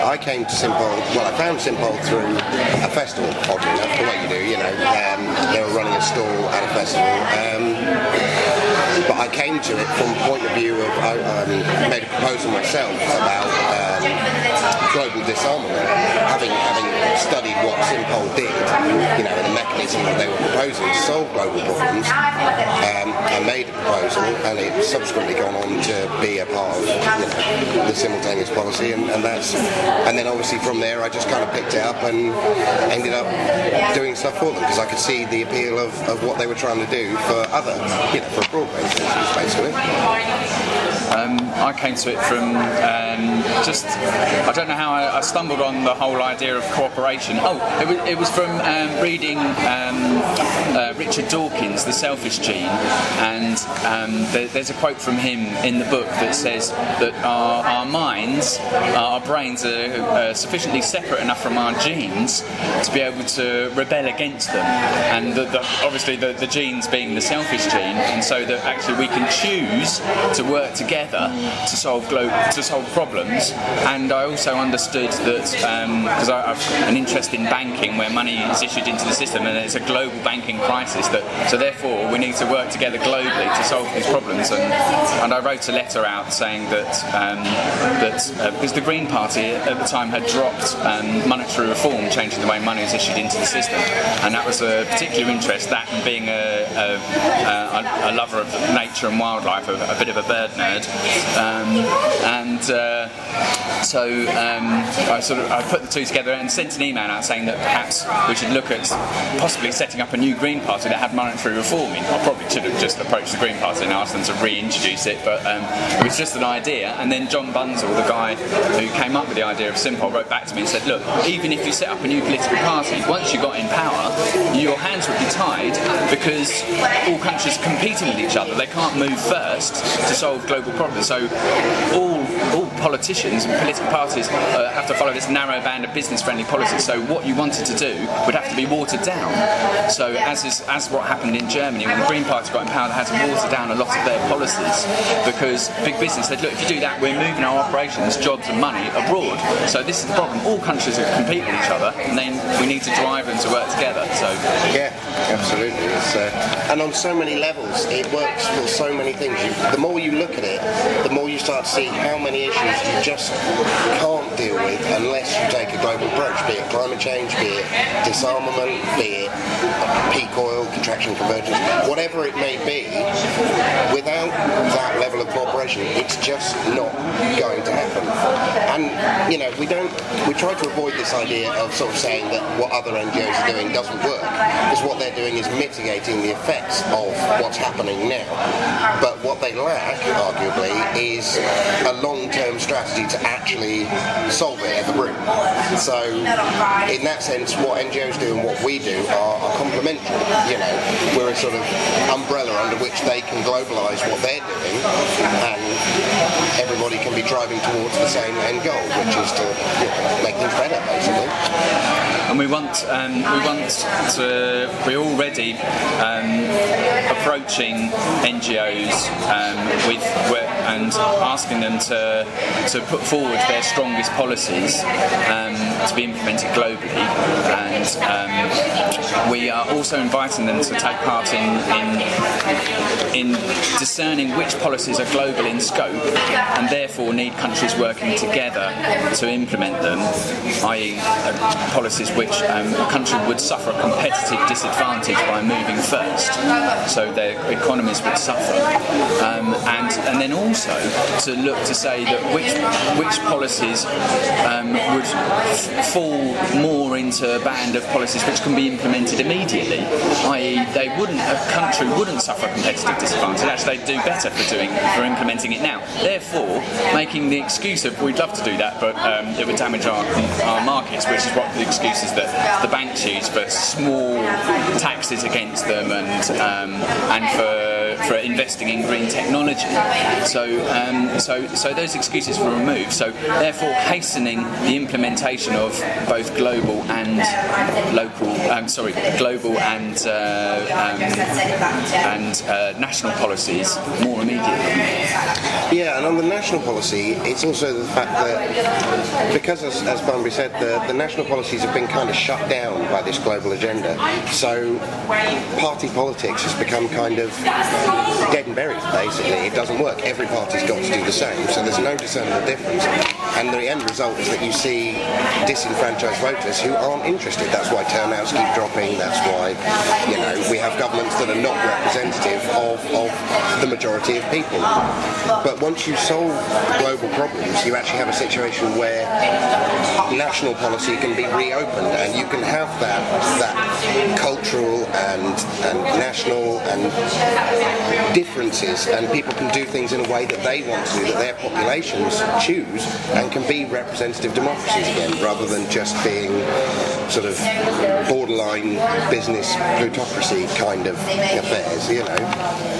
I came to St Paul, well, I found St Paul through a festival, oddly enough, the way you do, they were running a stall at a festival. But I came to it from the point of view of, I made a proposal myself about global disarmament, having studied what St Paul did, and the mechanism that they were proposing to solve global problems. I made a proposal, and it's subsequently gone on to be a part of the simultaneous policy, and then obviously from there I just kind of picked it up and ended up doing stuff for them because I could see the appeal of what they were trying to do for other, for broad-based issues, basically. I came to it from I don't know how I stumbled on the whole idea of cooperation. It was from reading Richard Dawkins, The Selfish Gene, and there's a quote from him in the book that says that our minds, our brains are sufficiently separate enough from our genes to be able to rebel against them, and obviously the genes being the selfish gene, and so that actually we can choose to work together to solve problems. And I also understood that because I've an interest in banking where money is issued into the system and it's a global banking crisis, so therefore we need to work together globally to solve these problems. And I wrote a letter out saying that because the Green Party at the time had dropped monetary reform, changing the way money is issued into the system, and that was a particular interest, that and being a lover of nature and wildlife, a bit of a bird nerd, I put the two together and sent an email out saying that perhaps we should look at possibly setting up a new Green Party that had monetary reform in. I probably should have just approached the Green Party and asked them to reintroduce it, but it was just an idea. And then John Bunzel, the guy who came up with the idea of St Paul, wrote back to me and said, look, even if you set up a new political party, once you got in power, your hands would be tied because all countries are competing with each other. They can't move first to solve global problems. So all politicians and political parties have to follow this narrow band of business-friendly policies. So what you wanted to do would have to be watered down. So as what happened in Germany, when the Green Party got in power, they had to water down a lot of their policies because big business said, look, if you do that, we're moving our operations, jobs and money abroad. So this is the problem. All countries are compete with each other, and then we need to drive them to work together. So yeah, absolutely. And on so many levels, it works for so many things. The more you look at it, the more you start to see how many issues you just can't deal with unless you take a global approach, be it climate change, be it disarmament, be it peak oil, contraction convergence, whatever it may be. Without that level of cooperation, it's just not going to happen. And we try to avoid this idea of sort of saying that what other NGOs are doing doesn't work, because what they're doing is mitigating the effects of what's happening now. But what they lack, arguably, is a long-term strategy to actually solve it at the root. So in that sense, what NGOs do and what we do are complementary. We're a sort of umbrella under which they can globalise what they're doing, and everybody can be driving towards the same end goal, which is to make things better, basically. And we're already approaching NGOs and asking them to put forward their strongest policies to be implemented globally, and we are also inviting them to take part in discerning which policies are global in scope and therefore need countries working together to implement them, i.e. policies which a country would suffer a competitive disadvantage by moving first, so their economies would suffer, and then also to look to say that which policies would fall more into a band of policies which can be implemented immediately, i.e. a country wouldn't suffer a competitive disadvantage, actually they'd do better for implementing it now, therefore making the excuse of we'd love to do that but it would damage our markets, which is what the excuse is that the banks use for small taxes against them and for for investing in green technology. So those excuses were removed. So therefore, hastening the implementation of both global and national policies more immediately. Yeah, and on the national policy, it's also the fact that because, as Bunbury said, the national policies have been kind of shut down by this global agenda. So party politics has become kind of dead and buried, basically. It doesn't work. Every party's got to do the same, so there's no discernible difference. And the end result is that you see disenfranchised voters who aren't interested. That's why turnouts keep dropping. That's why, we have governments that are not representative of the majority of people. But once you solve global problems, you actually have a situation where national policy can be reopened, and you can have that cultural and national and differences, and people can do things in a way that they want to do, that their populations choose, and can be representative democracies again, rather than just being sort of borderline business plutocracy kind of affairs,